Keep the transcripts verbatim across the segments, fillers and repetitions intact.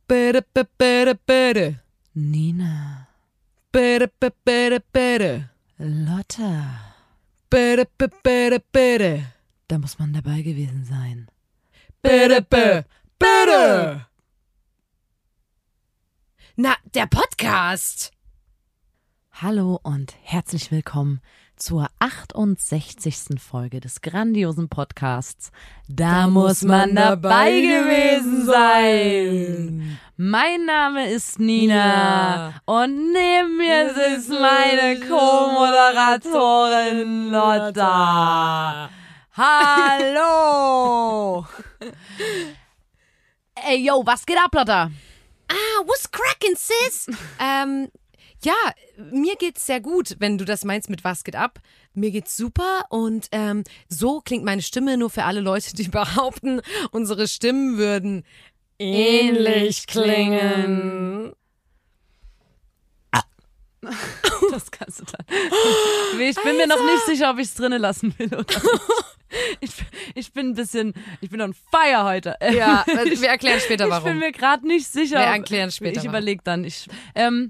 Bitte, bitte, bitte, bitte. Nina. Bitte, bitte, bitte, bitte. Lotta. Bitte, bitte, bitte, bitte. Da muss man dabei gewesen sein. Bitte, bitte, bitte. Na, der Podcast. Hallo und herzlich willkommen zur achtundsechzigsten Folge des grandiosen Podcasts. Da, da muss man dabei gewesen sein. Mein Name ist Nina, Nina. Und neben mir sitzt meine Co-Moderatorin Lotta. Hallo. Ey, yo, was geht ab, Lotta? Ah, what's crackin', sis? ähm... Ja, mir geht's sehr gut, wenn du das meinst mit was geht ab. Mir geht's super und ähm, so klingt meine Stimme nur für alle Leute, die behaupten, unsere Stimmen würden ähnlich klingen. Ah. Das kannst du dann. Ich bin Alter. mir noch nicht sicher, ob ich es drinnen lassen will oder nicht. Ich, ich bin ein bisschen, ich bin on fire heute. Ja, wir erklären später warum. Ich bin mir gerade nicht sicher. Wir erklären später Ich überlege dann. Ich, ähm,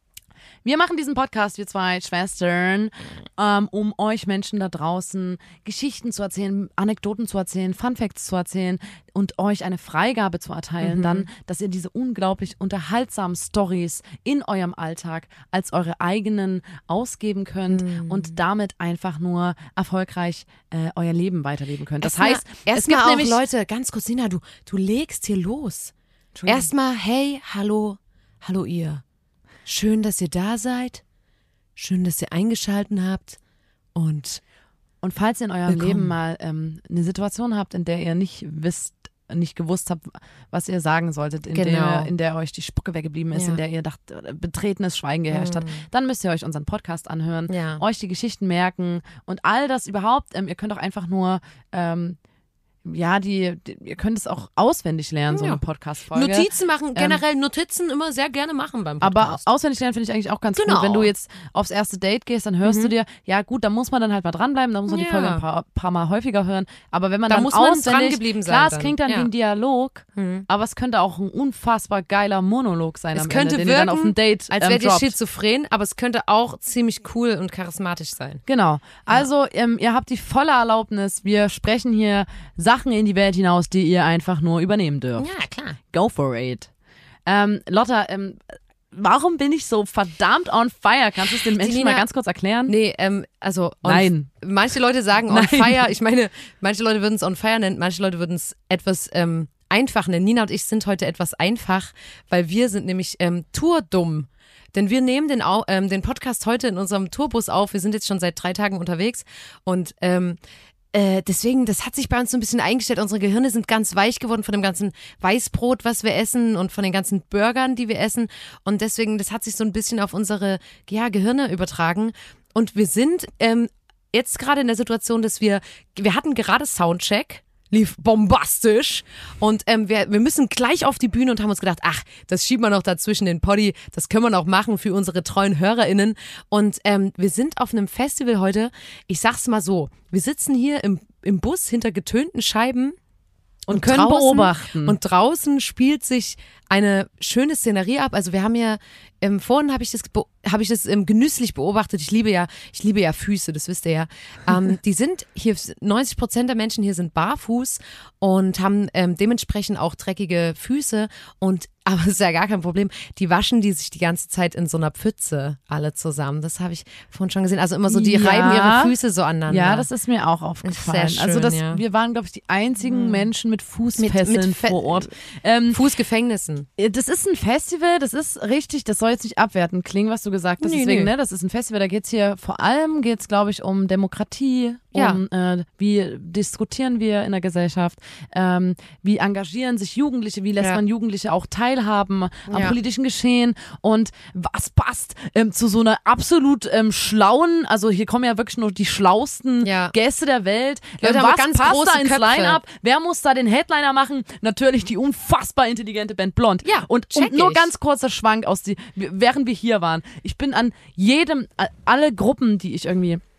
Wir machen diesen Podcast, wir zwei Schwestern, ähm, um euch Menschen da draußen Geschichten zu erzählen, Anekdoten zu erzählen, Funfacts zu erzählen und euch eine Freigabe zu erteilen, mhm. dann, dass ihr diese unglaublich unterhaltsamen Stories in eurem Alltag als eure eigenen ausgeben könnt mhm. und damit einfach nur erfolgreich äh, euer Leben weiterleben könnt. Das erstmal, heißt, erst es gibt mal auch nämlich Leute, ganz kurz, Nina, du, du legst hier los. Erstmal, hey, hallo, hallo ihr. Schön, dass ihr da seid. Schön, dass ihr eingeschalten habt. Und, und falls ihr in eurem willkommen. Leben mal ähm, eine Situation habt, in der ihr nicht wisst, nicht gewusst habt, was ihr sagen solltet, in, genau. der, in der euch die Spucke weggeblieben ist, ja. in der ihr dacht, betretenes Schweigen geherrscht mhm. hat, dann müsst ihr euch unseren Podcast anhören, ja. euch die Geschichten merken und all das überhaupt. Ähm, ihr könnt auch einfach nur ähm, Ja, die, die, ihr könnt es auch auswendig lernen, so ja. eine Podcast-Folge. Notizen machen, generell ähm, Notizen immer sehr gerne machen beim Podcast. Aber auswendig lernen finde ich eigentlich auch ganz genau. gut. Wenn du jetzt aufs erste Date gehst, dann hörst mhm. du dir, ja gut, da muss man dann halt mal dranbleiben, da muss man ja. die Folge ein paar, paar Mal häufiger hören. Aber wenn man da dann muss man auswendig, dran geblieben sein. Klar, dann. es klingt dann ja. wie ein Dialog, mhm. aber es könnte auch ein unfassbar geiler Monolog sein es am könnte Ende, den wirken, ihr dann auf dem Date als wärt ihr schizophren, aber es könnte auch ziemlich cool und charismatisch sein. Genau. Also, ja. ähm, ihr habt die volle Erlaubnis, wir sprechen hier Sachen in die Welt hinaus, die ihr einfach nur übernehmen dürft. Ja, klar. Go for it. Ähm, Lotta, ähm, warum bin ich so verdammt on fire? Kannst du es den Menschen Nina, mal ganz kurz erklären? Nee, ähm, also on Nein. F- manche Leute sagen on Nein. fire. Ich meine, manche Leute würden es on fire nennen, manche Leute würden es etwas ähm, einfach nennen. Nina und ich sind heute etwas einfach, weil wir sind nämlich ähm, tourdumm. Denn wir nehmen den, ähm, den Podcast heute in unserem Tourbus auf. Wir sind jetzt schon seit drei Tagen unterwegs und ähm, Äh, deswegen, das hat sich bei uns so ein bisschen eingestellt. Unsere Gehirne sind ganz weich geworden von dem ganzen Weißbrot, was wir essen und von den ganzen Burgern, die wir essen. Und deswegen, das hat sich so ein bisschen auf unsere ja, Gehirne übertragen. Und wir sind ähm, jetzt gerade in der Situation, dass wir, wir hatten gerade Soundcheck. Lief bombastisch und ähm, wir, wir müssen gleich auf die Bühne und haben uns gedacht, ach, das schieben wir noch dazwischen den Poddy, das können wir noch machen für unsere treuen HörerInnen und ähm, wir sind auf einem Festival heute, ich sag's mal so, wir sitzen hier im, im Bus hinter getönten Scheiben und, und können draußen, beobachten. Und draußen spielt sich eine schöne Szenerie ab, also wir haben ja, ähm, vorhin habe ich das, habe ich das ähm, genüsslich beobachtet, ich liebe ja, ich liebe ja Füße, das wisst ihr ja, ähm, die sind hier, neunzig Prozent der Menschen hier sind barfuß und haben ähm, dementsprechend auch dreckige Füße und aber das ist ja gar kein Problem. Die waschen die sich die ganze Zeit in so einer Pfütze alle zusammen. Das habe ich vorhin schon gesehen. Also immer so, die ja. reiben ihre Füße so aneinander. Ja, das ist mir auch aufgefallen. Sehr schön, also das, ja. wir waren, glaube ich, die einzigen hm. Menschen mit Fußfesseln mit, mit Fe- vor Ort. Ähm, Fußgefängnissen. Das ist ein Festival, das ist richtig, das soll jetzt nicht abwertend klingen, was du gesagt hast. Nee, Deswegen, nee. ne, das ist ein Festival, da geht's hier vor allem, geht's, glaube ich, um Demokratie, ja. um äh, wie diskutieren wir in der Gesellschaft, ähm, wie engagieren sich Jugendliche, wie lässt ja. man Jugendliche auch teilhaben am ja. politischen Geschehen und was passt ähm, zu so einer absolut ähm, schlauen, also hier kommen ja wirklich nur die schlausten ja. Gäste der Welt. Leute, ähm, haben was ganz passt große da ins Köpfe. Line-Up? Wer muss da den Headliner machen? Natürlich die unfassbar intelligente Band Blond. Ja, und, check und nur ich. ganz kurzer Schwank aus die, während wir hier waren. Ich bin an jedem, alle Gruppen, die ich irgendwie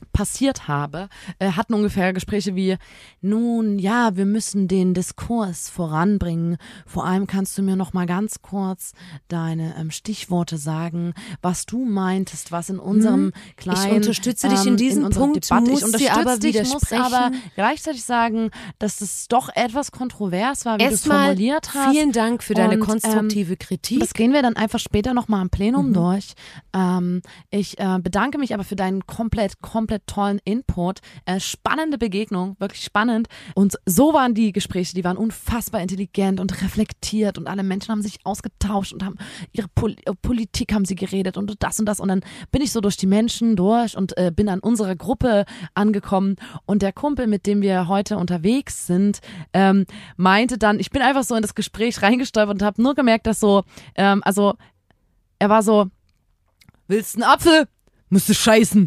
passiert habe, äh, hatten ungefähr Gespräche wie, nun ja, wir müssen den Diskurs voranbringen. Vor allem kannst du mir noch mal ganz kurz deine ähm, Stichworte sagen, was du meintest, was in unserem hm, kleinen... Ich unterstütze dich in diesem in Punkt, Debatte, muss ich unterstütze dir aber dich, muss widersprechen. aber gleichzeitig sagen, dass es doch etwas kontrovers war, wie du es Erstmal formuliert hast. vielen Dank für deine Und, konstruktive ähm, Kritik. Das gehen wir dann einfach später nochmal im Plenum Mhm. durch. Ähm, ich äh, bedanke mich aber für deinen komplett, komplett tollen Input. Äh, spannende Begegnung, wirklich spannend. Und so waren die Gespräche, die waren unfassbar intelligent und reflektiert und alle Menschen haben sich ausgetauscht und haben ihre Pol Politik haben sie geredet und das und das. Und dann bin ich so durch die Menschen durch und äh, bin an unserer Gruppe angekommen und der Kumpel, mit dem wir heute unterwegs sind, ähm, meinte dann, ich bin einfach so in das Gespräch reingestolpert und habe nur gemerkt, dass so, ähm, also er war so, willst du einen Apfel? Musst du scheißen.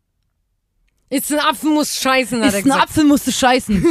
Ist ein Apfel, muss scheißen, hat Ist er ein gesagt. Apfel, musst du scheißen.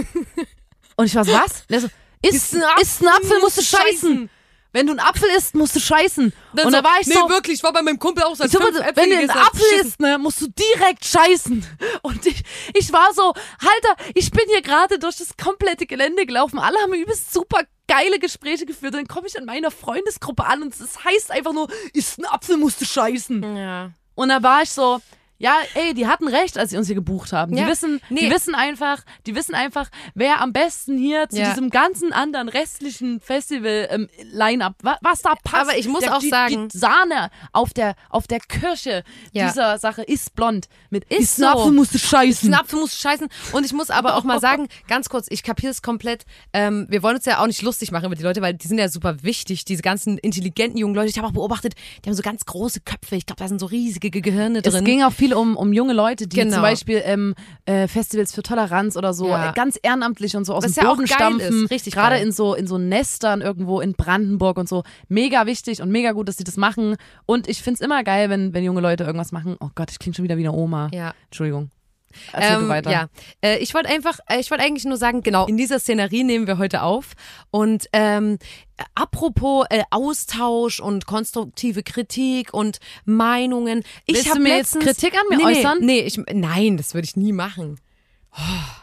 Und ich war so, was? Und er so, ist, ein Apfel, ist ein Apfel, musst du scheißen. Wenn du einen Apfel isst, musst du scheißen. Dann und so, da war ich nee, so, wirklich, ich war bei meinem Kumpel auch so, ich so, fünf wenn Äpfel du einen gegessen hat, Apfel beschissen. isst, ne, musst du direkt scheißen. Und ich, ich war so, Alter, ich bin hier gerade durch das komplette Gelände gelaufen. Alle haben übelst super geile Gespräche geführt. Dann komme ich an meiner Freundesgruppe an und es heißt einfach nur, isst ein Apfel, musst du scheißen. Ja. Und da war ich so, ja, ey, die hatten recht, als sie uns hier gebucht haben. Die Ja, wissen, nee. die wissen einfach, die wissen einfach, wer am besten hier zu Ja. diesem ganzen anderen restlichen Festival-Line-Up, wa was da passt. Aber ich muss der, auch die, sagen- die Sahne auf der, auf der Kirsche Ja. dieser Sache ist blond. Mit Ist ist so. ein Apfel musst du Ist scheißen. ein Apfel, muss scheißen. Und ich muss aber auch mal sagen, ganz kurz, ich kapiere es komplett. Ähm, wir wollen uns ja auch nicht lustig machen über die Leute, weil die sind ja super wichtig, diese ganzen intelligenten jungen Leute. Ich habe auch beobachtet, die haben so ganz große Köpfe. Ich glaube, da sind so riesige Gehirne drin. Es ging auch viel um, um junge Leute, die Genau. zum Beispiel ähm, äh, Festivals für Toleranz oder so, Ja. äh, ganz ehrenamtlich und so aus Was dem ja auch Boden geil stampfen. ist, richtig Gerade geil. in so, in so Nestern irgendwo in Brandenburg und so. Mega wichtig und mega gut, dass die das machen. Und ich find's immer geil, wenn, wenn junge Leute irgendwas machen. Oh Gott, ich klinge schon wieder wie eine Oma. Ja. Entschuldigung. Erzähl du Ähm, weiter. Ja, äh, ich wollte einfach, äh, ich wollte eigentlich nur sagen, genau, in dieser Szenerie nehmen wir heute auf und ähm, apropos äh, Austausch und konstruktive Kritik und Meinungen. Ich Willst hab du mir jetzt letztens- Kritik an mir nee, äußern? Nee, nee ich, nein, das würde ich nie machen. Oh.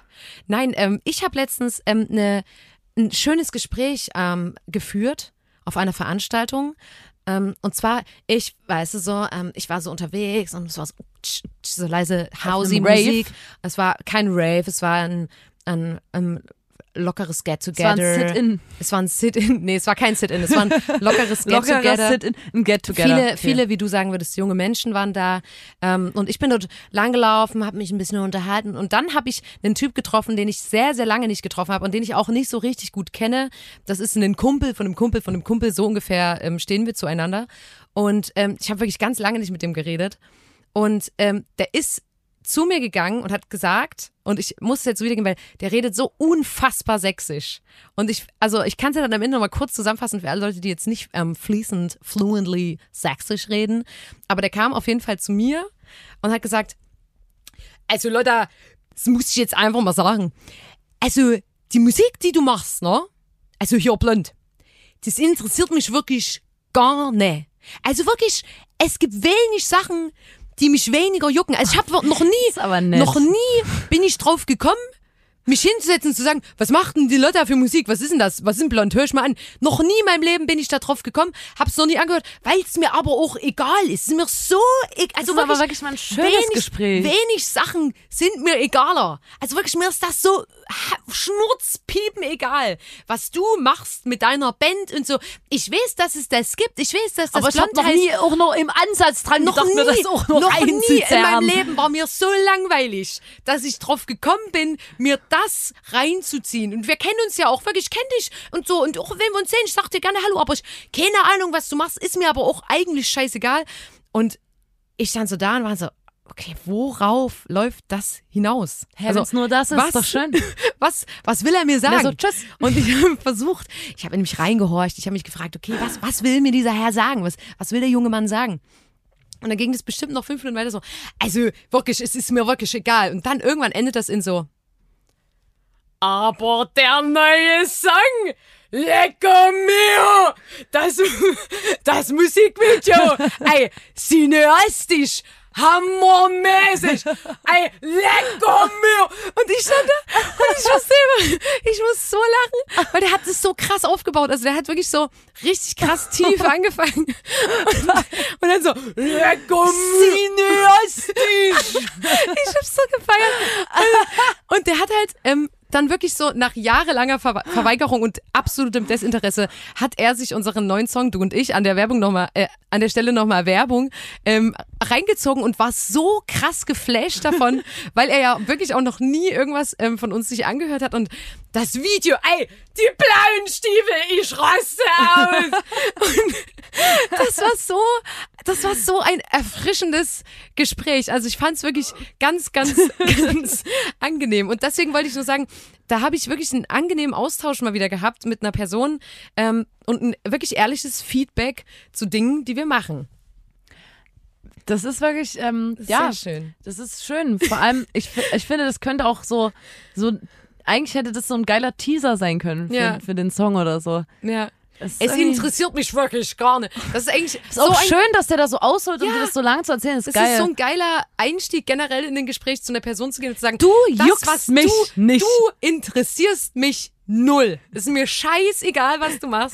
Nein, ähm, ich habe letztens ähm, ne, ein schönes Gespräch ähm, geführt auf einer Veranstaltung. Ähm, und zwar, ich, weißt du so, ähm, ich war so unterwegs und es war so, tsch, tsch, so leise housey einem Rave? Musik. Es war kein Rave, es war ein, ein, ein lockeres Get-Together. Es war ein Sit-In. Es war ein Sit-In. Nee, es war kein Sit-In, es war ein lockeres Get-Together. Lockerer Sit-In, ein Get-Together. Viele, Okay. viele, wie du sagen würdest, junge Menschen waren da. Ähm, und ich bin dort langgelaufen, habe mich ein bisschen unterhalten. Und dann habe ich einen Typ getroffen, den ich sehr, sehr lange nicht getroffen habe und den ich auch nicht so richtig gut kenne. Das ist ein Kumpel von einem Kumpel von einem Kumpel. So ungefähr ähm, stehen wir zueinander. Und ähm, ich habe wirklich ganz lange nicht mit dem geredet. Und ähm, der ist zu mir gegangen und hat gesagt, und ich muss es jetzt wiedergeben, weil der redet so unfassbar sächsisch. Und ich, also ich kann es ja dann am Ende nochmal kurz zusammenfassen für alle Leute, die jetzt nicht ähm, fließend, fluently sächsisch reden. Aber der kam auf jeden Fall zu mir und hat gesagt, also Leute, das muss ich jetzt einfach mal sagen. Also die Musik, die du machst, ne? Also hier blond, das interessiert mich wirklich gar nicht. Also wirklich, es gibt wenig Sachen, die mich weniger jucken. Also ich habe noch nie, ist aber nett. noch nie bin ich drauf gekommen, mich hinzusetzen und zu sagen, was macht denn die Lotta für Musik? Was ist denn das? Was ist denn blond? Hör ich mal an. Noch nie in meinem Leben bin ich da drauf gekommen, hab's noch nie angehört, weil es mir aber auch egal ist. Es ist mir so egal. Also Das ist wirklich, aber wirklich mal ein schönes wenig, Gespräch. Wenig Sachen sind mir egaler. Also wirklich, mir ist das so schnurzpiepen egal, was du machst mit deiner Band und so. Ich weiß, dass es das gibt. Ich weiß, dass das aber ich habe blond noch heißt. nie auch noch im Ansatz dran Noch gedacht, nie, mir das auch noch, noch nie in meinem reinzuzerren. Leben war mir so langweilig, dass ich drauf gekommen bin, mir das reinzuziehen. Und wir kennen uns ja auch wirklich, ich kenn dich und so. Und auch wenn wir uns sehen, ich sag dir gerne Hallo, aber ich keine Ahnung, was du machst, ist mir aber auch eigentlich scheißegal. Und ich stand so da und war so, okay, worauf läuft das hinaus? Hä, wenn's nur das ist, was, doch schön. Was, was will er mir sagen? Und er so, tschüss. Und ich habe versucht, ich habe nämlich reingehorcht, ich habe mich gefragt, okay, was, was will mir dieser Herr sagen? Was, was will der junge Mann sagen? Und dann ging das bestimmt noch fünf Minuten weiter so, also wirklich, es ist mir wirklich egal. Und dann irgendwann endet das in so, aber der neue Song, lecker mir, das, das Musikvideo, ey, cineastisch, hammermäßig. Ey, lecker mir. Und ich stand da und ich muss selber, ich muss so lachen, weil der hat es so krass aufgebaut. Also der hat wirklich so richtig krass tief angefangen. Und, und dann so, lecker mir. Ich hab's so gefeiert. Und der hat halt, ähm, dann wirklich so nach jahrelanger Ver- Verweigerung und absolutem Desinteresse hat er sich unseren neuen Song, du und ich, an der Werbung noch mal, äh, an der Stelle nochmal Werbung, ähm, reingezogen und war so krass geflasht davon, weil er ja wirklich auch noch nie irgendwas ähm, von uns sich angehört hat und das Video, ey, die blauen Stiefel, ich raste aus. Und das war so, das war so ein erfrischendes Gespräch. Also ich fand es wirklich ganz, ganz, ganz angenehm. Und deswegen wollte ich nur sagen, da habe ich wirklich einen angenehmen Austausch mal wieder gehabt mit einer Person ähm, und ein wirklich ehrliches Feedback zu Dingen, die wir machen. Das ist wirklich, ähm, Das ist ja, sehr schön. das ist schön. Vor allem, ich, ich finde, das könnte auch so, so, eigentlich hätte das so ein geiler Teaser sein können für, Ja. für den Song oder so. Ja. Es, ist Es irgendwie- interessiert mich wirklich gar nicht. Das ist eigentlich ist auch so ein schön, dass der da so ausholt, um Ja. dir das so lang zu erzählen. Das ist Das geil. ist so ein geiler Einstieg, generell in den Gespräch zu einer Person zu gehen und zu sagen, Du das, juckst was mich du, nicht. Du interessierst mich null. Es ist mir scheißegal, was du machst.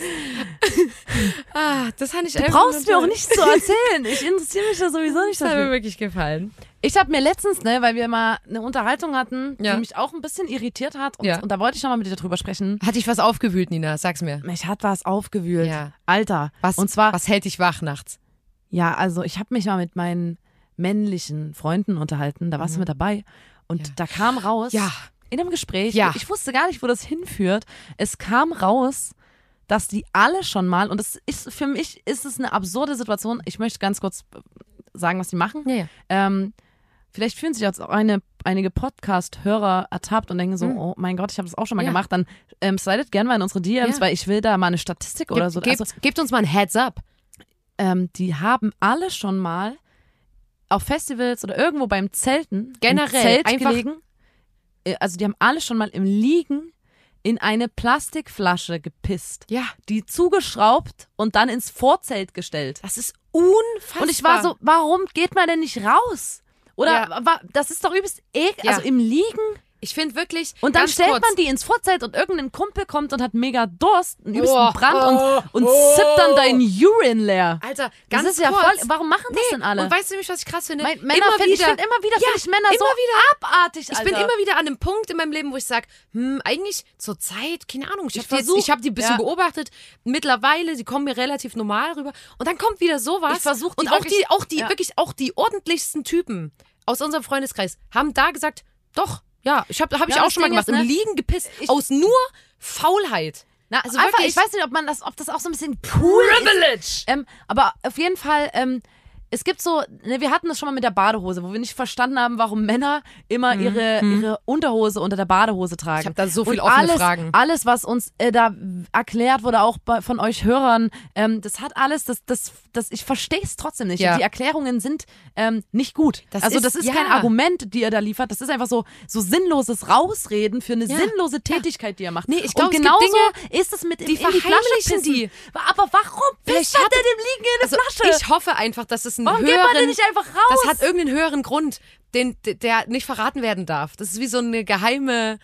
ah, das fand ich du einfach brauchst nur mir auch toll. nicht zu erzählen. Ich interessiere mich da sowieso nicht Das hat mir dafür. wirklich gefallen. Ich habe mir letztens, ne, weil wir mal eine Unterhaltung hatten, Ja. die mich auch ein bisschen irritiert hat. Und, Ja. und da wollte ich nochmal mit dir drüber sprechen. Hat dich was aufgewühlt, Nina? Sag's mir. Mich hat was aufgewühlt. Ja. Alter. Was, und zwar, was hält dich wach nachts? ja, also ich habe mich mal mit meinen männlichen Freunden unterhalten. Da warst du mit dabei. Und Mhm. Ja. da kam raus, Ja. in einem Gespräch, Ja. ich wusste gar nicht, wo das hinführt. Es kam raus, dass die alle schon mal, und das ist für mich ist es eine absurde Situation. Ich möchte ganz kurz sagen, was die machen. Ja, ja. Ähm, vielleicht fühlen sich jetzt auch eine, einige Podcast-Hörer ertappt und denken so, Mhm. oh mein Gott, ich habe das auch schon mal Ja. gemacht. Dann ähm, slidet gerne mal in unsere D Ms, Ja. weil ich will da mal eine Statistik oder so. Gebt, Also, gebt uns mal ein Heads up. ähm, die haben alle schon mal auf Festivals oder irgendwo beim Zelten Generell, im Zelt einfach- gelegen. Äh, Also die haben alle schon mal im Liegen in eine Plastikflasche gepisst, Ja. die zugeschraubt und dann ins Vorzelt gestellt. Das ist unfassbar. Und ich war so, warum geht man denn nicht raus? Oder Ja. wa- das ist doch übelst ekel. Ja. Also im Liegen. ich finde wirklich. Und dann ganz stellt kurz, man die ins Vorzelt und irgendein Kumpel kommt und hat mega Durst, einen übelsten Oh, Brand oh, und, und oh. zippt dann dein Urin leer. Alter, Das ganz ist ja kurz. voll. Warum machen das denn alle? Und weißt du nämlich, was ich krass finde? Mein, Männer immer find, ich wieder. finde immer wieder, Ja, find ich Männer immer so wieder. abartig, Ich Alter. bin immer wieder an einem Punkt in meinem Leben, wo ich sage, hm, eigentlich zur Zeit, keine Ahnung, ich Ich habe die, jetzt- versuch- ich hab die ein bisschen ja. beobachtet. Mittlerweile, sie kommen mir relativ normal rüber. Und dann kommt wieder sowas. Ich versuch die Und auch wirklich- die, auch die, ja. wirklich auch die ordentlichsten Typen aus unserem Freundeskreis haben da gesagt, doch, ja, ich habe hab ich Ja, auch das schon mal Ding gemacht, ist, ne, im Liegen gepisst, ich- aus nur Faulheit. Na, Also einfach, wirklich- ich weiß nicht, ob man das, ob das auch so ein bisschen cool ist. Privilege. Ähm, aber auf jeden Fall, ähm, es gibt so, ne, wir hatten das schon mal mit der Badehose, wo wir nicht verstanden haben, warum Männer immer ihre, ihre Unterhose unter der Badehose tragen. Ich hab da so viel Und offene alles, Fragen. Alles, was uns äh, da erklärt wurde, auch bei, von euch Hörern, ähm, das hat alles, das, das, das, ich verstehe es trotzdem nicht. Ja. Die Erklärungen sind ähm, nicht gut. Das also ist- das ist ja. kein Argument, die ihr da liefert. Das ist einfach so, so sinnloses Rausreden für eine Ja. sinnlose Tätigkeit, die ihr macht. Nee, ich glaub, Und es gibt genauso Dinge, ist es mit in, die in die Flasche verheimlichen pissen. die. Aber warum Vielleicht pisst man hat- denn im Liegen in eine Also Flasche? ich hoffe einfach, dass es einen Warum höheren... geht man denn nicht einfach raus? Das hat irgendeinen höheren Grund, den, der nicht verraten werden darf. Das ist wie so eine geheime.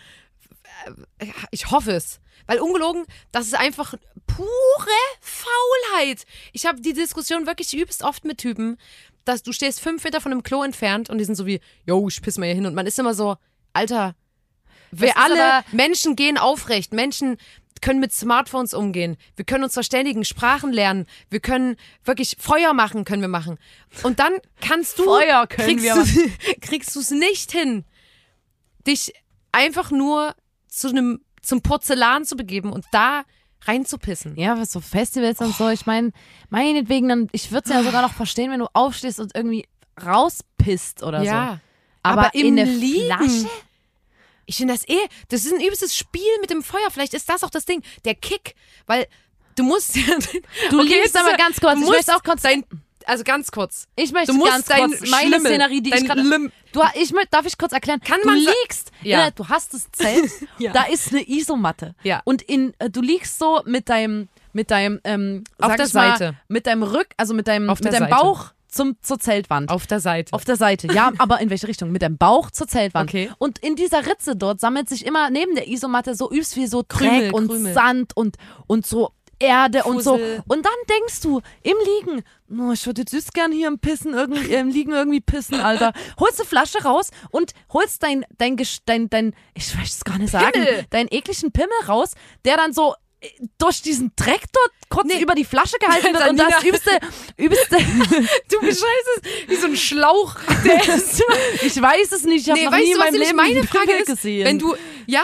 äh, Ich hoffe es. Weil ungelogen, das ist einfach pure Faulheit. Ich habe die Diskussion wirklich übelst oft mit Typen, dass du stehst fünf Meter von einem Klo entfernt und die sind so wie, yo, ich piss mal hier hin. Und man ist immer so, Alter, wir ist alle, aber- Menschen gehen aufrecht. Menschen können mit Smartphones umgehen. Wir können uns verständigen, Sprachen lernen. Wir können wirklich Feuer machen, können wir machen. Und dann kannst du, Feuer können kriegst wir du, kriegst du es nicht hin, dich einfach nur zu einem, zum Porzellan zu begeben und da reinzupissen. Ja, was so Festivals und so, ich meine, meinetwegen, dann, ich würde es ja sogar noch verstehen, wenn du aufstehst und irgendwie rauspisst oder so. Ja. Aber, Aber im in eine Liegen? Flasche? Ich finde das eh, das ist ein übelstes Spiel mit dem Feuer. Vielleicht ist das auch das Ding, der Kick, weil du musst ja. Du Okay, liegst jetzt aber ist ja- ganz kurz, du ich musst möchte auch kurz dein, also ganz kurz. Ich möchte Du musst ganz dein kurz meine Schlimmel, Szenerie, die dein ich gerade... Lim- Du, ich möchte, darf ich kurz erklären? Kann du man sa- liegst, Ja. ja. du hast das Zelt, Ja. da ist eine Isomatte. Ja. Und in, äh, du liegst so mit deinem, mit deinem, ähm, Auf sag der ich mal, Seite. mit deinem Rück, also mit deinem, Auf mit der deinem Seite. Bauch zum, zur Zeltwand. Auf der Seite. Auf der Seite, ja, aber in welche Richtung? Mit dem Bauch zur Zeltwand. Okay. Und in dieser Ritze dort sammelt sich immer neben der Isomatte so übst wie so Krümel, Dreck und Krümel. Sand und, und so Erde und so. Fussel. Und dann denkst du, im Liegen, oh, ich würde jetzt süß gern hier im Pissen, irgendwie, im Liegen irgendwie pissen, Alter. Holst eine Flasche raus und holst dein, dein, Gesch- dein, dein, ich weiß es gar nicht sagen, Pimmel. deinen ekligen Pimmel raus, der dann so äh, durch diesen Dreck dort kurz Nee. über die Flasche gehalten wird und Nina. das übste, übste, Du beschreibst es wie so ein Schlauch. Der ist ich weiß es nicht, ich habe Nee, noch weißt nie du, in was meinem nämlich Leben meine einen Frage Pimmel ist, gesehen. wenn du, ja,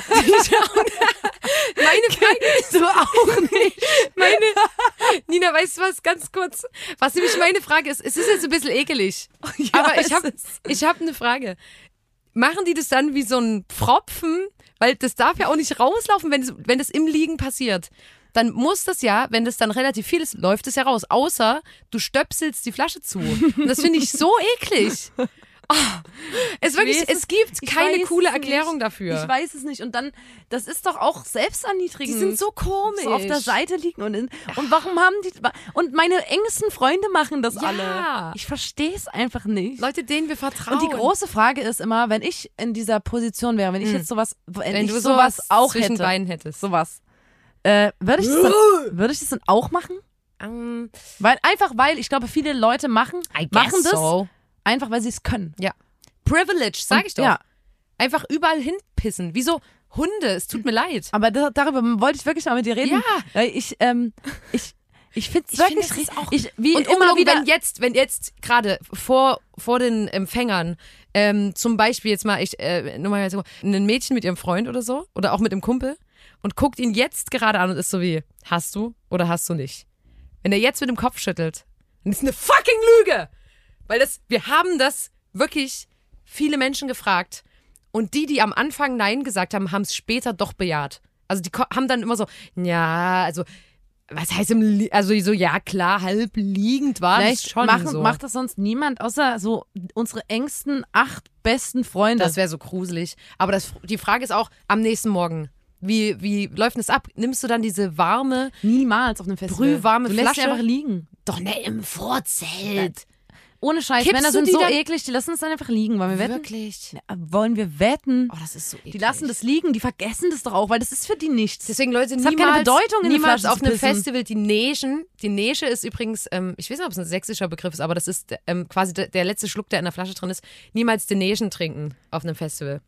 meine Frage ist, du auch nicht. meine, Nina, weißt du was, ganz kurz, was nämlich meine Frage ist, es ist jetzt ein bisschen ekelig, Ja, aber ich es habe ist- ich hab eine Frage. Machen die das dann wie so ein Pfropfen, weil das darf ja auch nicht rauslaufen, wenn es, wenn das im Liegen passiert. Dann muss das ja, wenn das dann relativ viel ist, läuft es ja raus. Außer du stöpselst die Flasche zu. Und das finde ich so eklig. Oh, es, wirklich, weiß es es- gibt ich keine weiß coole es Erklärung nicht. dafür. Ich weiß es nicht. Und dann, das ist doch auch selbsterniedrigend. Die sind so komisch. So auf der Seite liegen und, in, und warum haben die, und meine engsten Freunde machen das Ja. alle. Ich verstehe es einfach nicht. Leute, denen wir vertrauen. Und die große Frage ist immer, wenn ich in dieser Position wäre, wenn ich jetzt sowas, wenn, wenn ich du sowas, sowas auch zwischen hätte, Beinen hättest. sowas, äh, würde ich, das dann- würde ich das dann auch machen? Um, Weil, einfach weil, ich glaube, viele Leute machen, I guess machen das so. einfach, weil sie es können. Ja. Privilege, sag Und- ich doch. Ja, Einfach überall hinpissen. Wie so Hunde, es tut mir leid. aber da, darüber wollte ich wirklich mal mit dir reden. Ja. Weil ich, ähm, ich, ich finde es Ich wirklich finde, das ist auch- ich, wie Und immer ungelogen, wieder. wenn jetzt, wenn jetzt gerade vor, vor den Empfängern, ähm, zum Beispiel jetzt mal, ich, äh, nur mal so, ein Mädchen mit ihrem Freund oder so, oder auch mit einem Kumpel und guckt ihn jetzt gerade an und ist so wie, hast du oder hast du nicht? Wenn er jetzt mit dem Kopf schüttelt, dann ist eine fucking Lüge! Weil das, wir haben das wirklich viele Menschen gefragt und die, die am Anfang Nein gesagt haben, haben es später doch bejaht. Also die ko- haben dann immer so, ja, also was heißt im, Li- also so, ja klar, halb liegend war Vielleicht das schon machen, so. macht das sonst niemand, außer so unsere engsten acht besten Freunde. Das wäre so gruselig. Aber das, die Frage ist auch am nächsten Morgen. Wie, wie läuft das ab? Nimmst du dann diese warme, Niemals auf einem Festival. brühwarme du lässt Flasche? sie einfach liegen. doch ne, im Vorzelt. Ohne Scheiß. Kippst Männer du sind die so dann- eklig, die lassen es dann einfach liegen. Wollen wir wetten? Wirklich? Ja, wollen wir wetten? Oh, das ist so eklig. Die lassen das liegen, die vergessen das doch auch, weil das ist für die nichts. Deswegen, Leute, Das hat niemals, keine Bedeutung, in eine niemals Flasche auf zu einem pissen. Festival die Neschen. Die Nesche ist übrigens, ähm, ich weiß nicht, ob es ein sächsischer Begriff ist, aber das ist ähm, quasi der, der letzte Schluck, der in der Flasche drin ist. Niemals die Neschen trinken auf einem Festival.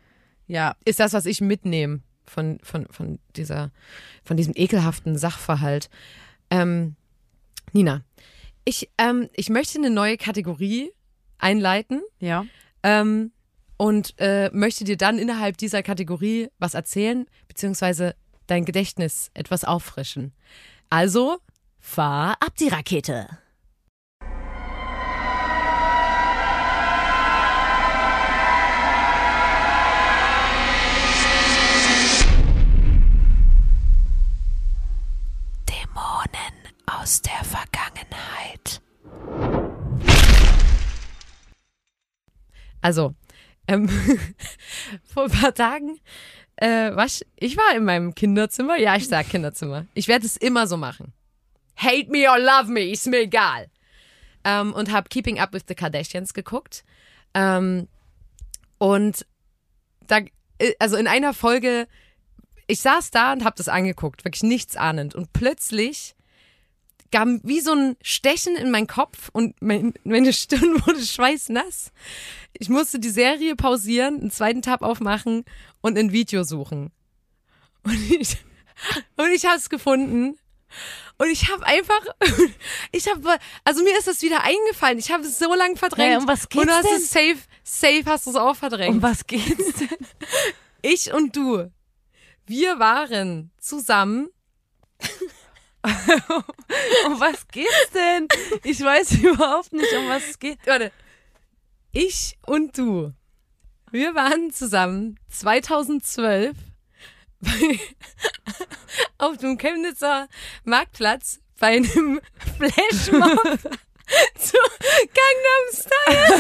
Ja. Ist das, was ich mitnehme von, von, von, dieser, von diesem ekelhaften Sachverhalt. Ähm, Nina, ich, ähm, ich möchte eine neue Kategorie einleiten Ja. ähm, und äh, möchte dir dann innerhalb dieser Kategorie was erzählen, beziehungsweise dein Gedächtnis etwas auffrischen. Also, fahr ab die Rakete. Dämonen aus der Vergangenheit. Also, ähm, vor ein paar Tagen äh, war ich, ich war in meinem Kinderzimmer. Ja, ich sag Kinderzimmer. Ich werde es immer so machen. Hate me or love me, ist mir egal. Ähm, und habe Keeping Up with the Kardashians geguckt. Ähm, und da, äh, also in einer Folge, ich saß da und habe das angeguckt, wirklich nichts ahnend. Und plötzlich gab wie so ein Stechen in meinen Kopf und mein, meine Stirn wurde schweißnass. Ich musste die Serie pausieren, einen zweiten Tab aufmachen und ein Video suchen. Und ich, und ich habe es gefunden. Und ich habe einfach, ich habe, also mir ist das wieder eingefallen. Ich habe es so lange verdrängt. Ja, um was geht's und du hast denn? es safe, safe hast du es auch verdrängt. Um was geht's denn? Ich und du, wir waren zusammen. Um was geht's denn? Ich weiß überhaupt nicht, um was es geht. Warte. Ich und du, wir waren zusammen zweitausendzwölf bei, auf dem Chemnitzer Marktplatz bei einem Flashmob zu Gangnam Style.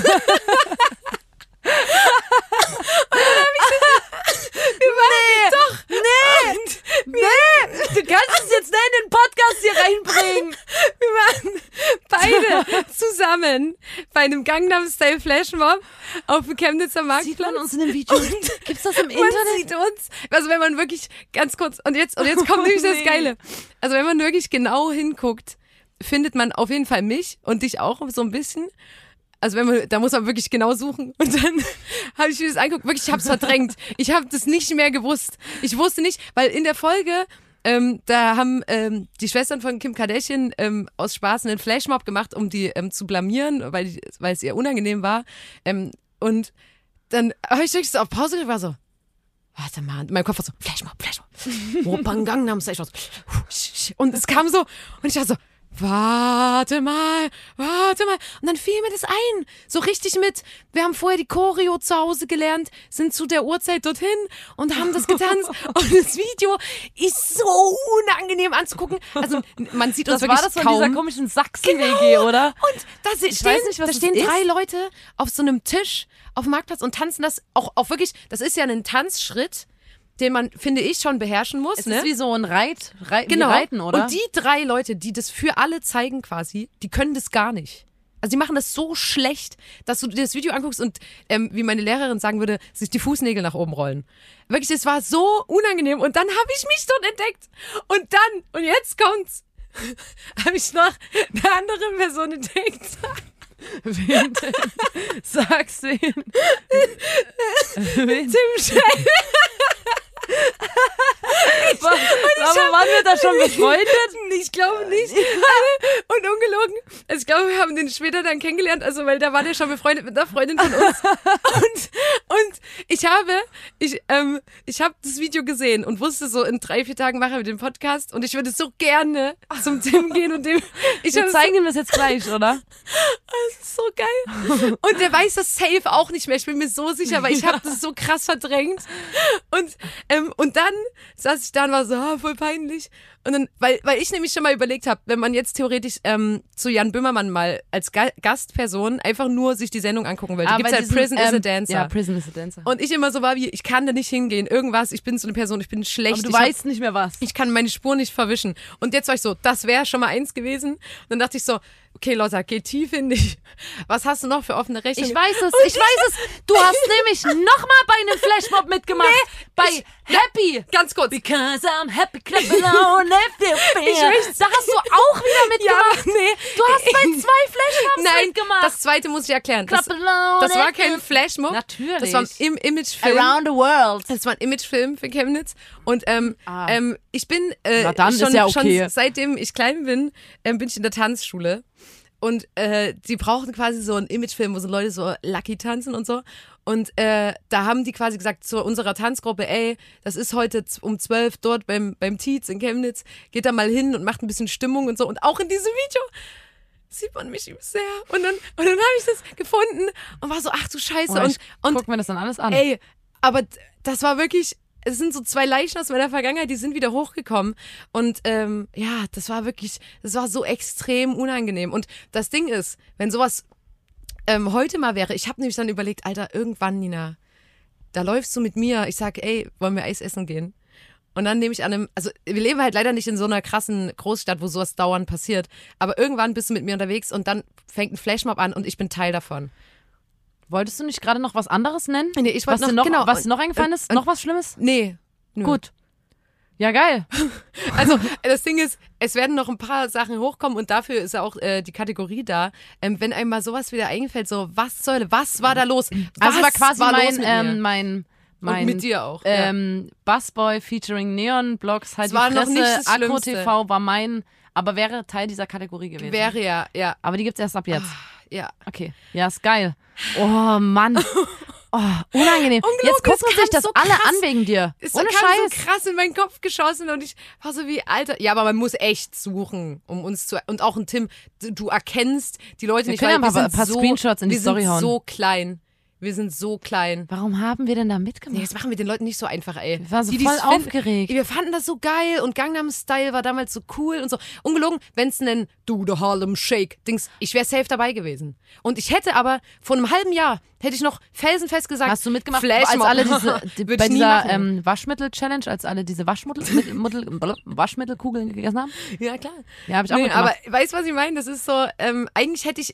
Wir waren doch. Nee. Und wir, Nee, du kannst es jetzt nicht in den Podcast hier reinbringen. wir waren beide zusammen bei einem Gangnam-Style Flashmob auf dem Chemnitzer Marktplatz. Sieht man uns in dem Video? Gibt's das im Internet? Man sieht uns. Also wenn man wirklich ganz kurz, und jetzt, und jetzt kommt nämlich Oh, das nee. Geile. Also wenn man wirklich genau hinguckt, findet man auf jeden Fall mich und dich auch so ein bisschen. Also wenn man, da muss man wirklich genau suchen. Und dann habe ich mir das angeguckt, wirklich, ich habe es verdrängt. Ich habe das nicht mehr gewusst. Ich wusste nicht, weil in der Folge, ähm, da haben ähm, die Schwestern von Kim Kardashian ähm, aus Spaß einen Flashmob gemacht, um die ähm, zu blamieren, weil, die, weil es ihr unangenehm war. Ähm, und dann habe ich wirklich so auf Pause gedrückt, war so, warte mal, und mein Kopf war so, Flashmob, Flashmob. Opern Gangnam Style. Und es kam so, und ich war so, warte mal, warte mal. Und dann fiel mir das ein. So richtig mit, wir haben vorher die Choreo zu Hause gelernt, sind zu der Uhrzeit dorthin und haben das getanzt. Und das Video ist so unangenehm anzugucken. Also man sieht uns Das wirklich war das von kaum. dieser komischen Sachsen-W G, oder? Und da stehen, weiß nicht, was da das stehen ist. drei Leute auf so einem Tisch auf dem Marktplatz und tanzen das auch, auch wirklich, das ist ja ein Tanzschritt, den man, finde ich, schon beherrschen muss. Es ne? ist wie so ein Reit, Reit Genau. wie Reiten, oder? Und die drei Leute, die das für alle zeigen quasi, die können das gar nicht. Also die machen das so schlecht, dass du dir das Video anguckst und, ähm, wie meine Lehrerin sagen würde, sich die Fußnägel nach oben rollen. Wirklich, es war so unangenehm. Und dann habe ich mich dort entdeckt. Und dann, und jetzt kommt's, habe ich noch eine andere Person entdeckt. Wen denn? Sag's wen. Wen? Tim Schell. War, aber waren wir da schon befreundet? Ich glaube nicht. Und ungelogen. Also ich glaube, wir haben den später dann kennengelernt, also weil da war der schon befreundet mit einer Freundin von uns. Und, und ich habe, ich, ähm, ich habe das Video gesehen und wusste so, in drei, vier Tagen mache ich den Podcast und ich würde so gerne zum Tim gehen und dem. Ich Wir habe zeigen ihm das jetzt gleich, oder? Das ist so geil. Und der weiß das safe auch nicht mehr. Ich bin mir so sicher, weil ich habe das so krass verdrängt. Und, ähm, und dann saß ich da und war so, ah, voll peinlich. Und dann, weil, weil ich nämlich schon mal überlegt habe, wenn man jetzt theoretisch ähm, zu Jan Böhmermann mal als Ga- Gastperson einfach nur sich die Sendung angucken will. Da Ah, gibt's bei ja diesem, Prison is a ähm, Dancer. Ja, Prison is a Dancer. Und ich immer so war wie, ich kann da nicht hingehen. Irgendwas, ich bin so eine Person, ich bin schlecht. Aber du ich hab- weißt nicht mehr was. Ich kann meine Spur nicht verwischen. Und jetzt war ich so, das wäre schon mal eins gewesen. Und dann dachte ich so, okay, Lotta, geh tief in dich. Was hast du noch für offene Rechnungen? Ich weiß es, ich weiß es. Du hast nämlich nochmal bei einem Flashmob mitgemacht. bei ich- Happy. Ganz kurz. Because I'm happy, clap alone, if you feel. Ich möchte- Da hast du auch wieder mitgemacht. Ja, nee. Du hast bei zwei Flashmobs Nein, mitgemacht. das zweite muss ich erklären. Das, Clap alone, das war if kein you- Flashmob. Natürlich. Das war ein Im Imagefilm. Around the world. Das war ein Imagefilm für Chemnitz. Und ähm, Ah. ähm, ich bin äh, Na dann schon, ist ja okay. schon seitdem ich klein bin, ähm, bin ich in der Tanzschule. Und äh, die brauchen quasi so einen Imagefilm, wo so Leute so Lucky tanzen und so. Und äh, da haben die quasi gesagt zu unserer Tanzgruppe, ey, das ist heute z- um zwölf dort beim, beim Tietz in Chemnitz, geht da mal hin und macht ein bisschen Stimmung und so. Und auch in diesem Video sieht man mich sehr. Und dann, und dann habe ich das gefunden und war so, ach du Scheiße. Oh, und ich und guck mir das dann alles an. ey, aber d- das war wirklich, es sind so zwei Leichen aus meiner Vergangenheit, die sind wieder hochgekommen. Und ähm, ja, das war wirklich, das war so extrem unangenehm. Und das Ding ist, wenn sowas ähm, heute mal wäre, ich habe nämlich dann überlegt, Alter, irgendwann, Nina, da läufst du mit mir, ich sage, ey, wollen wir Eis essen gehen? Und dann nehme ich an einem, also wir leben halt leider nicht in so einer krassen Großstadt, wo sowas dauernd passiert, aber irgendwann bist du mit mir unterwegs und dann fängt ein Flashmob an und ich bin Teil davon. Wolltest du nicht gerade noch was anderes nennen? Nee, ich was wollte dir noch, noch, genau, was dir noch eingefallen ist? und- noch was Schlimmes? Nee. Nö. Gut. Ja, geil. Also das Ding ist, es werden noch ein paar Sachen hochkommen und dafür ist ja auch äh, die Kategorie da. Ähm, wenn einem mal sowas wieder eingefällt, so was zur Hölle, was war da los? Was Also war quasi war los mein, mit ähm, mir? mein, mein und mit dir auch. ähm, Busboy featuring Neon Blocks, halt Es war die noch Fresse, nicht das Akro Schlimmste. T V war mein, aber wäre Teil dieser Kategorie ja. gewesen. Wäre ja, ja, Aber die gibt's erst ab jetzt. ja. Okay. Ja, ist geil. Oh, Mann. Oh, unangenehm. Ungelogen, Jetzt es gucken kam sich das so alle krass. an wegen dir. Es Ohne kam Scheiß. so krass in meinen Kopf geschossen und ich war so wie, Alter, ja, aber man muss echt suchen, um uns zu, und auch ein Tim, du, du erkennst die Leute Wir nicht, können weil ja wir ein paar- sind paar so, Screenshots in die wir Story sind hauen. so klein. Wir sind so klein. Warum haben wir denn da Nee, mitgemacht? das machen wir den Leuten nicht so einfach, ey. Ich war so Die, die voll es finden- aufgeregt. Wir fanden das so geil und Gangnam Style war damals so cool und so. Ungelogen, wenn es einen Do the Harlem Shake Dings, ich wäre safe dabei gewesen. Und ich hätte aber vor einem halben Jahr, hätte ich noch felsenfest gesagt, Hast du mitgemacht, Flashmob. als alle diese, die, Würd bei ich nie dieser machen. ähm, Waschmittel-Challenge, als alle diese Waschmittel, mit, Mittel, Waschmittelkugeln gegessen haben? Ja, klar. Ja, hab ich auch Nee, mitgemacht. aber weißt du, was ich meine? Das ist so, ähm, eigentlich hätte ich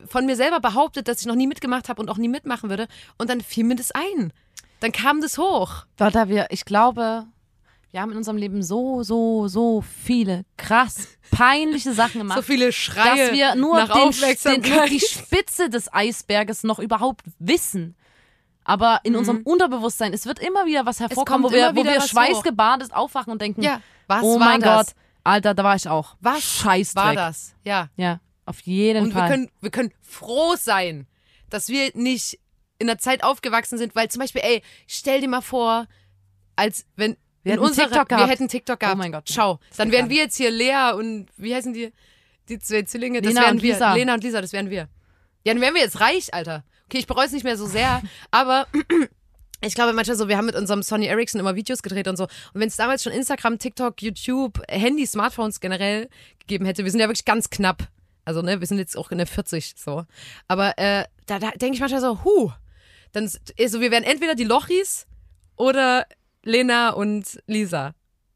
von mir selber behauptet, dass ich noch nie mitgemacht habe und auch nie mitmachen würde. Und dann fiel mir das ein. Dann kam das hoch. Warte, wir, ich glaube, wir haben in unserem Leben so, so, so viele krass peinliche Sachen gemacht. So viele Schreie dass wir nur, nach den, den, Aufmerksamkeit. nur die Spitze des Eisberges noch überhaupt wissen. Aber in mhm. unserem Unterbewusstsein, es wird immer wieder was hervorkommen, wo wir, wo wir schweißgebadet aufwachen und denken, ja, was oh war mein das? Gott, Alter, da war ich auch. Was Scheißdreck. war das? Ja. Ja, auf jeden und Fall. Und wir können, wir können froh sein, dass wir nicht in einer Zeit aufgewachsen sind, weil zum Beispiel, ey, stell dir mal vor, als wenn wir in hätten unserer, TikTok gehabt. Wir hätten TikTok gehabt. Oh mein Gott. Schau, dann wären wir jetzt hier Lea und, wie heißen die, die zwei Zwillinge? Das Lena wären und wir. Lisa. Lena und Lisa, das wären wir. Ja, dann wären wir jetzt reich, Alter. Okay, ich bereue es nicht mehr so sehr, aber ich glaube manchmal so, wir haben mit unserem Sony Ericsson immer Videos gedreht und so. Und wenn es damals schon Instagram, TikTok, YouTube, Handy, Smartphones generell gegeben hätte, wir sind ja wirklich ganz knapp. Also, ne, wir sind jetzt auch in der vierzig, so. Aber äh, da, da denke ich manchmal so, huh, dann, also wir wären entweder die Lochis oder Lena und Lisa.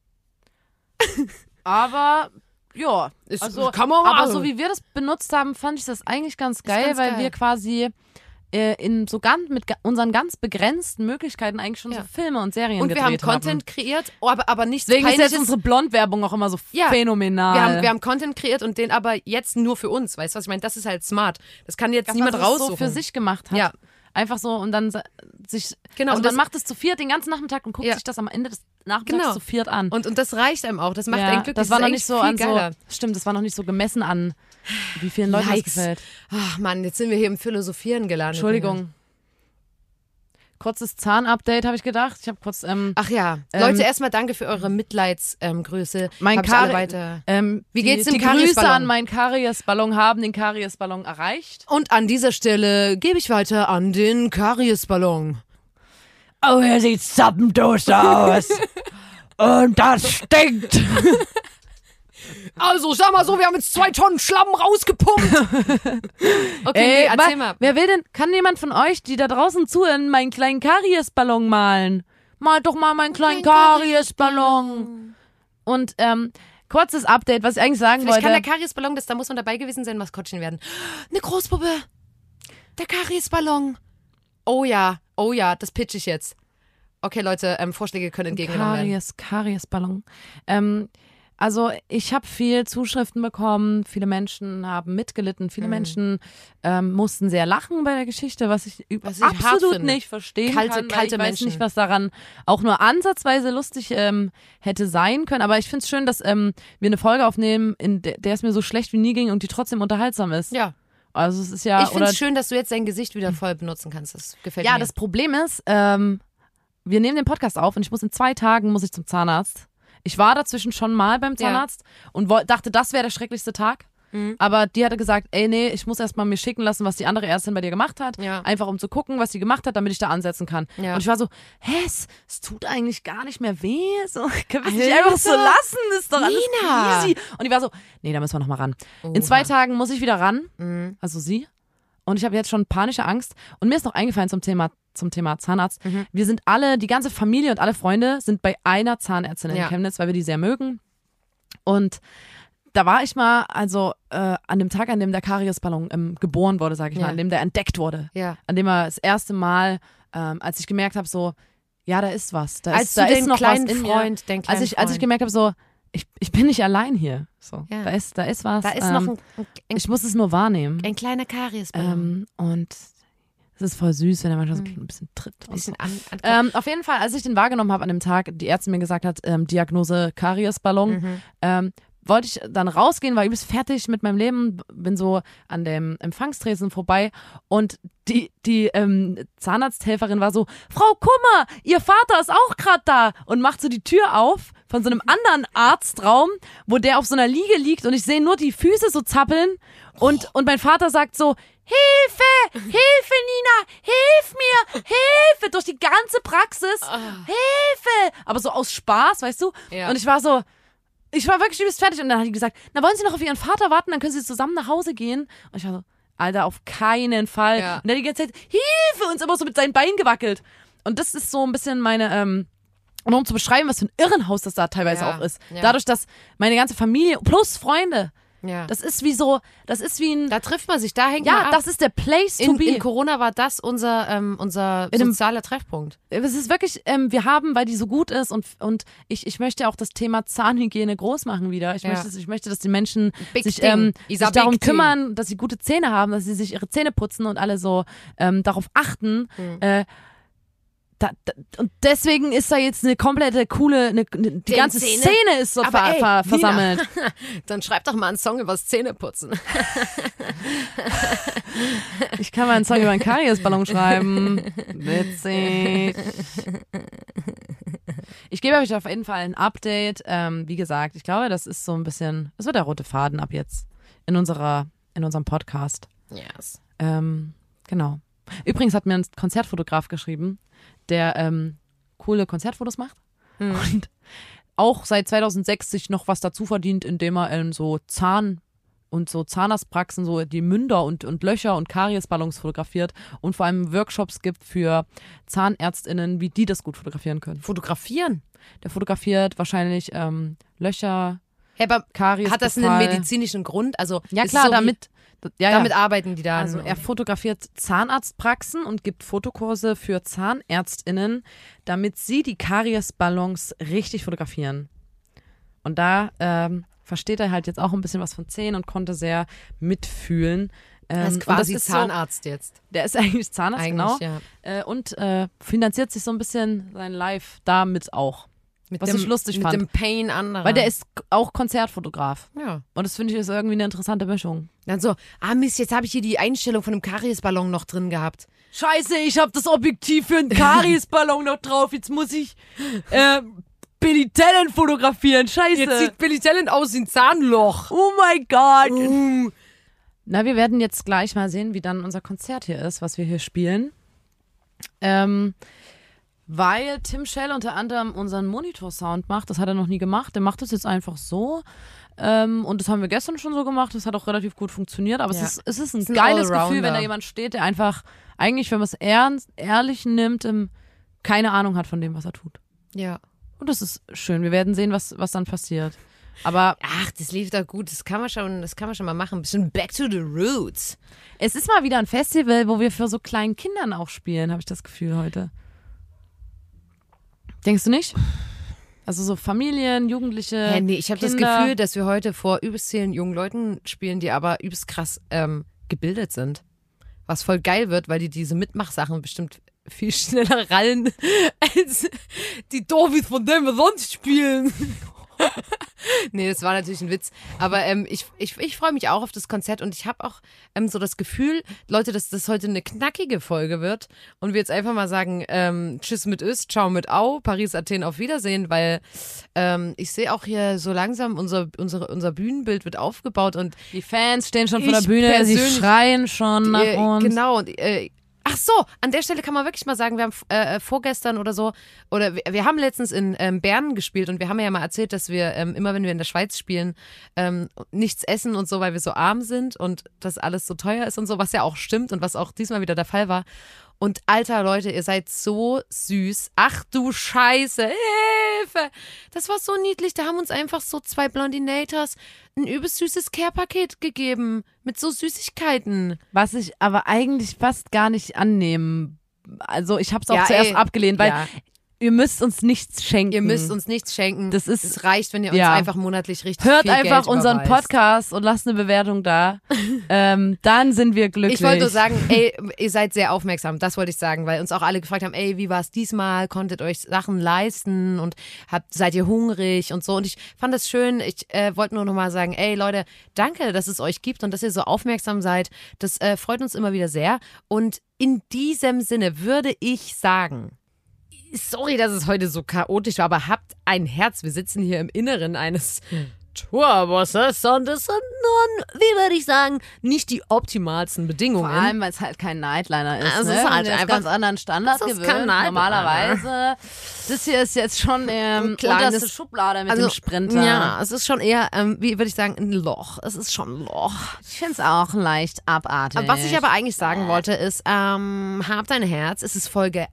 Aber, ja, Ist, also, kann man aber machen. so wie wir das benutzt haben, fand ich das eigentlich ganz geil, ganz weil geil. wir quasi äh, in so ganz, mit ga- unseren ganz begrenzten Möglichkeiten eigentlich schon Ja. so Filme und Serien Und wir haben gedreht Content kreiert, oh, aber, aber nichts Deswegen ist jetzt Peinliches. unsere Blond-Werbung auch immer so Ja. phänomenal. Wir haben, wir haben Content kreiert und den aber jetzt nur für uns. Weißt du, was ich meine? Das ist halt smart. Das kann jetzt dass niemand man das raussuchen. so für sich gemacht hat. Ja. Einfach so und dann sa- sich, Genau, also und man das- macht es zu viert den ganzen Nachmittag und guckt Ja. sich das am Ende des Nachmittags Genau. zu viert an. Und, und das reicht einem auch. Das macht ja, einen glücklich. das war ist noch eigentlich nicht so viel an geiler. so, stimmt, das war noch nicht so gemessen an, wie vielen Leuten Likes. das gefällt. Ach Mann, jetzt sind wir hier im Philosophieren gelandet. Entschuldigung. Kurzes Zahn-Update, habe ich gedacht. Ich habe kurz ähm, Ach ja, Ähm, Leute, erstmal danke für eure Mitleidsgrüße. Ähm, mein Hab ich alle Kari- weiter. ähm, Wie die, geht's dem die Grüße Kariesballon? an meinen Kariesballon haben den Kariesballon erreicht. Und an dieser Stelle gebe ich weiter an den Kariesballon. Oh, er sieht zappenduster aus. Und das stinkt. Also, sag mal so, wir haben jetzt zwei Tonnen Schlamm rausgepumpt. Okay, nee, Ey, erzähl wa- mal. Wer will denn, kann jemand von euch, die da draußen zuhören, meinen kleinen Kariesballon malen? Mal doch mal meinen kleinen Kariesballon. Und ähm, kurzes Update, was ich eigentlich sagen Vielleicht kann der wollte. Kariesballon, das, da muss man dabei gewesen sein, Maskottchen werden. Eine Großpuppe. Der Kariesballon. Oh ja, oh ja, das pitch ich jetzt. Okay, Leute, ähm, Vorschläge können entgegengenommen werden. Karies, Kariesballon. Ähm, also ich habe viel Zuschriften bekommen, viele Menschen haben mitgelitten, viele Mhm. Menschen ähm, mussten sehr lachen bei der Geschichte, was ich, üb- Was ich hart absolut finde. nicht verstehen Kalte- kann, weil kalte ich weiß Menschen. nicht, was daran auch nur ansatzweise lustig ähm, hätte sein können. Aber ich finde es schön, dass ähm, wir eine Folge aufnehmen, in der, der es mir so schlecht wie nie ging und die trotzdem unterhaltsam ist. Ja. Also es ist ja Ich finde oder es schön, dass du jetzt dein Gesicht wieder voll benutzen kannst. Das gefällt ja, mir. das Problem ist, ähm, wir nehmen den Podcast auf und ich muss in zwei Tagen muss ich zum Zahnarzt. Ich war dazwischen schon mal beim Zahnarzt und woll- dachte, das wäre der schrecklichste Tag. Mhm. Aber die hatte gesagt, ey, nee, ich muss erst mal mir schicken lassen, was die andere Ärztin bei dir gemacht hat. Ja. Einfach um zu gucken, was sie gemacht hat, damit ich da ansetzen kann. Ja. Und ich war so, hä, es, es tut eigentlich gar nicht mehr weh. So, können wir es nicht Alter. einfach so lassen? Das ist doch alles Nina. easy. Und die war so, nee, da müssen wir noch mal ran. In Oha. zwei Tagen muss ich wieder ran. Mhm. Also sie. Und ich habe jetzt schon panische Angst. Und mir ist noch eingefallen zum Thema, zum Thema Zahnarzt. Mhm. Wir sind alle, die ganze Familie und alle Freunde sind bei einer Zahnärztin in Ja. Chemnitz, weil wir die sehr mögen. Und da war ich mal, also äh, an dem Tag, an dem der Kariesballon ähm, geboren wurde, sage ich Ja. mal, an dem der entdeckt wurde, Ja. an dem er das erste Mal, ähm, als ich gemerkt habe, so, ja, da ist was, da Als ist, du da den ist noch kleinen was in Freund, mir. den kleinen Als ich, als ich Freund. gemerkt habe, so, ich, ich bin nicht allein hier. So, Ja. da ist, da ist was. Da ist ähm, noch ein, ein, ich muss es nur wahrnehmen. ein kleiner Kariesballon. Ähm, und es ist voll süß, wenn er manchmal so ein bisschen tritt. Ein Und so. bisschen an, an Ähm, auf jeden Fall, als ich den wahrgenommen habe an dem Tag, die Ärztin mir gesagt hat, ähm, Diagnose Kariesballon, Mhm. ähm, wollte ich dann rausgehen, war übelst fertig mit meinem Leben, bin so an dem Empfangstresen vorbei und die, die ähm, Zahnarzthelferin war so, Frau Kummer, Ihr Vater ist auch gerade da und macht so die Tür auf von so einem anderen Arztraum, wo der auf so einer Liege liegt und ich sehe nur die Füße so zappeln und, und mein Vater sagt so, Hilfe, Hilfe Nina, hilf mir, Hilfe, durch die ganze Praxis, Hilfe, aber so aus Spaß, weißt du? Ja. Und ich war so, ich war wirklich übelst fertig und dann hat die gesagt, na wollen Sie noch auf Ihren Vater warten, dann können Sie zusammen nach Hause gehen. Und ich war so, Alter, auf keinen Fall. Ja. Und der hat die ganze Zeit, Hilfe, uns immer so mit seinen Beinen gewackelt. Und das ist so ein bisschen meine, ähm, und um zu beschreiben, was für ein Irrenhaus das da teilweise Ja, auch ist. ja. Dadurch, dass meine ganze Familie plus Freunde Ja. Das ist wie so, das ist wie ein, Da trifft man sich, da hängt man ja, ab. das ist der Place to in, be. in Corona war das unser, ähm, unser In einem- sozialer Treffpunkt. Es ist wirklich, ähm, wir haben, weil die so gut ist und, und ich, ich möchte auch das Thema Zahnhygiene groß machen wieder. Ich, Ja. möchte, ich möchte, dass die Menschen Big sich, thing. ähm, Is a sich darum big thing. kümmern, dass sie gute Zähne haben, dass sie sich ihre Zähne putzen und alle so ähm, darauf achten. Hm. Äh, da, da, und deswegen ist da jetzt eine komplette coole, eine, eine, die Den ganze Zähne- Szene ist dort Aber ver, ey, ver, Nina. versammelt. Dann schreib doch mal einen Song über das Zähneputzen. Ich kann mal einen Song über einen Kariesballon schreiben. Witzig. Ich gebe euch auf jeden Fall ein Update. Ähm, wie gesagt, ich glaube, das ist so ein bisschen, das wird der rote Faden ab jetzt in unserer, in unserem Podcast. Yes. Ähm, genau. Übrigens hat mir ein Konzertfotograf geschrieben, der ähm, coole Konzertfotos macht Hm. und auch seit zweitausendsechs sich noch was dazu verdient, indem er in so Zahn und so Zahnarztpraxen so die Münder und, und Löcher und Kariesballons fotografiert und vor allem Workshops gibt für ZahnärztInnen, wie die das gut fotografieren können. Fotografieren. Der fotografiert wahrscheinlich ähm, Löcher, Hey, aber Karies. hat das einen medizinischen Grund? Also Ja ist klar, so wie- damit, ja, damit ja. arbeiten die dann. Also er fotografiert Zahnarztpraxen und gibt Fotokurse für ZahnärztInnen, damit sie die Kariesballons richtig fotografieren. Und da ähm, versteht er halt jetzt auch ein bisschen was von Zähnen und konnte sehr mitfühlen. Ähm, er ist und quasi das ist Zahnarzt so, jetzt. Der ist eigentlich Zahnarzt, Eigentlich, genau. ja. Äh, und äh, finanziert sich so ein bisschen sein Life damit auch. Mit Was dem, ich lustig mit fand. dem Pain anderer. Weil der ist auch Konzertfotograf. Ja. Und das finde ich ist irgendwie eine interessante Mischung. Dann so, ah Mist, jetzt habe ich hier die Einstellung von einem Kariesballon noch drin gehabt. Scheiße, ich habe das Objektiv für einen Kariesballon noch drauf. Jetzt muss ich äh, Billy Talent fotografieren. Scheiße. Jetzt sieht Billy Talent aus wie ein Zahnloch. oh mein Gott. Uh. Na, wir werden jetzt gleich mal sehen, wie dann unser Konzert hier ist, was wir hier spielen. Ähm, weil Tim Schell unter anderem unseren Monitor-Sound macht. Das hat er noch nie gemacht. Der macht das jetzt einfach so. Ähm, und das haben wir gestern schon so gemacht. Das hat auch relativ gut funktioniert. Aber Ja. es, ist, es ist ein ist ein geiles Allrounder. Gefühl, wenn da jemand steht, der einfach, eigentlich, wenn man es ernst, ehrlich nimmt, ähm, keine Ahnung hat von dem, was er tut. Ja. Und das ist schön. Wir werden sehen, was, was dann passiert. Aber Ach, das lief doch gut. Das kann man schon, das kann man schon mal machen. Ein bisschen back to the roots. es ist mal wieder ein Festival, wo wir für so kleinen Kindern auch spielen, habe ich das Gefühl heute. Denkst du nicht? Also so Familien, Jugendliche, Ja, nee, ich habe das Kinder. Gefühl, dass wir heute vor übelst vielen jungen Leuten spielen, die aber übelst krass ähm, gebildet sind. Was voll geil wird, weil die diese Mitmachsachen bestimmt viel schneller rallen, als die David, von dem wir sonst spielen. Nee, das war natürlich ein Witz. Aber ähm, ich, ich, ich freue mich auch auf das Konzert und ich habe auch ähm, so das Gefühl, Leute, dass das heute eine knackige Folge wird und wir jetzt einfach mal sagen, ähm, tschüss mit Öst, ciao mit Au, Paris, Athen, auf Wiedersehen, weil ähm, ich sehe auch hier so langsam, unser, unsere, unser Bühnenbild wird aufgebaut und Die Fans stehen schon vor der Ich Bühne, sie persönlich- schreien schon nach äh, uns. genau, und äh, ach so, an der Stelle kann man wirklich mal sagen, wir haben äh, vorgestern oder so, oder wir, wir haben letztens in ähm, Bern gespielt und wir haben ja mal erzählt, dass wir ähm, immer, wenn wir in der Schweiz spielen, ähm, nichts essen und so, weil wir so arm sind und das alles so teuer ist und so, was ja auch stimmt und was auch diesmal wieder der Fall war. Und alter Leute, ihr seid so süß. Ach du Scheiße, Hilfe. Das war so niedlich. Da haben uns einfach so zwei Blondinators ein übelst süßes Care-Paket gegeben. Mit so Süßigkeiten. Was ich aber eigentlich fast gar nicht annehmen. Also ich habe es auch Ja, zuerst ey. abgelehnt, weil Ja. ihr müsst uns nichts schenken. Ihr müsst uns nichts schenken. Das ist- es reicht, wenn ihr uns ja. einfach monatlich richtig Hört viel einfach Geld unseren überweist. Podcast und lasst eine Bewertung da. ähm, dann sind wir glücklich. Ich wollte nur sagen, ey, ihr seid sehr aufmerksam, das wollte ich sagen, weil uns auch alle gefragt haben, ey, wie war es diesmal, konntet euch Sachen leisten und habt, seid ihr hungrig und so und ich fand das schön, ich äh, wollte nur nochmal sagen, ey Leute, danke, dass es euch gibt und dass ihr so aufmerksam seid, das äh, freut uns immer wieder sehr und in diesem Sinne würde ich sagen, sorry, dass es heute so chaotisch war, aber habt ein Herz, wir sitzen hier im Inneren eines Tourbusses und es sind nun, wie würde ich sagen, nicht die optimalsten Bedingungen. Vor allem, weil es halt kein Nightliner ist. Es ne? ist Wir halt sind jetzt einfach- ganz anderen Standard es ist gewöhnt. kein Nightliner. Normalerweise. Das hier ist jetzt schon ähm, Ein kleines- unterste Schublade mit also, dem Sprinter. Ja, es ist schon eher, ähm, wie würde ich sagen, ein Loch. Es ist schon ein Loch. Ich finde es auch leicht abartig. Was ich aber eigentlich sagen wollte, ist, ähm, habt ein Herz. Es ist Folge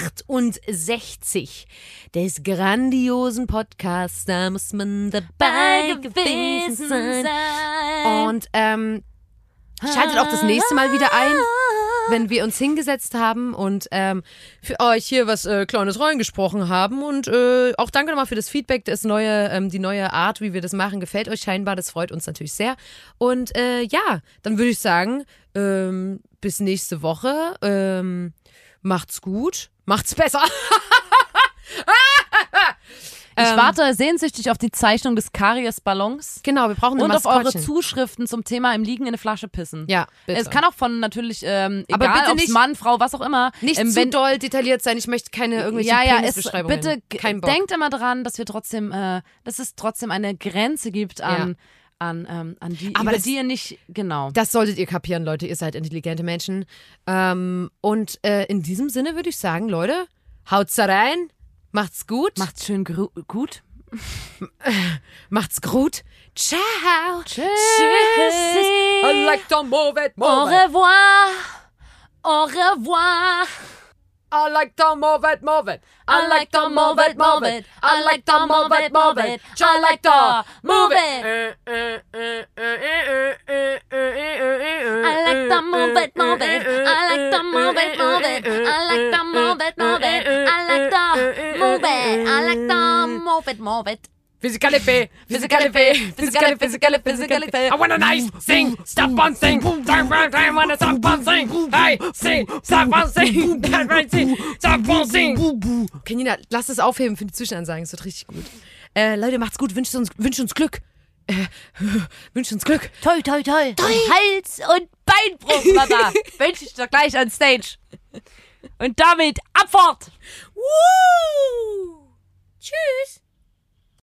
achtundsechzig des grandiosen Podcasts. Da muss man dabei gewesen sein. time. Und ähm, schaltet auch das nächste Mal wieder ein, wenn wir uns hingesetzt haben und ähm, für euch hier was äh, Kleines reingesprochen haben. Und äh, auch danke nochmal für das Feedback. Das neue, ähm, die neue Art, wie wir das machen, gefällt euch scheinbar. Das freut uns natürlich sehr. Und äh, ja, dann würde ich sagen, ähm, bis nächste Woche. Ähm, macht's gut. Macht's besser. Ich Ähm, warte sehnsüchtig auf die Zeichnung des Karies-Ballons. Genau, wir brauchen ein Und auf eure Maskottchen. Zuschriften zum Thema im Liegen in eine Flasche pissen. Ja, bitte. Es kann auch von natürlich, ähm, Aber egal bitte ob's nicht- Mann, Frau, was auch immer. Nicht ähm, zu wenn, doll detailliert sein. Ich möchte keine irgendwelche ja, ja, es, Penisbeschreibungen. bitte g- Kein Bock. denkt immer dran, dass wir trotzdem, äh, dass es trotzdem eine Grenze gibt an, an, ähm, an die, Aber über das- die ihr nicht, genau. Das solltet ihr kapieren, Leute. Ihr seid intelligente Menschen. Ähm, und äh, in diesem Sinne würde ich sagen, Leute, haut's da rein. Macht's gut. Macht's schön gru- gut. Macht's gut. Ciao. Tschüss. I like to move it, Au move it. revoir. Au revoir. I like to move it, move it. I like to move it, move it. I like to move it, move it. I like to move it. I like to move it, move it. I like to move it, move it. I like to move it, move it. I like to move it. I like to move it, move it. Physically fit, physically fit, physically, physically, physically fit. I wanna nice sing, stop on sing, I wanna stop on sing, hey, sing, stop on sing, stop on sing. Okay, Nina, lass das aufheben für die Zwischenansagen, das wird richtig gut. Äh, Leute, macht's gut, wünscht uns, wünscht uns Glück. Äh, wünscht uns Glück. Toi, toi, toi. toi. Hals- und Beinbruch, Mama. Wünsche ich dir gleich on stage. Und damit Abfahrt. Woo! Tschüss.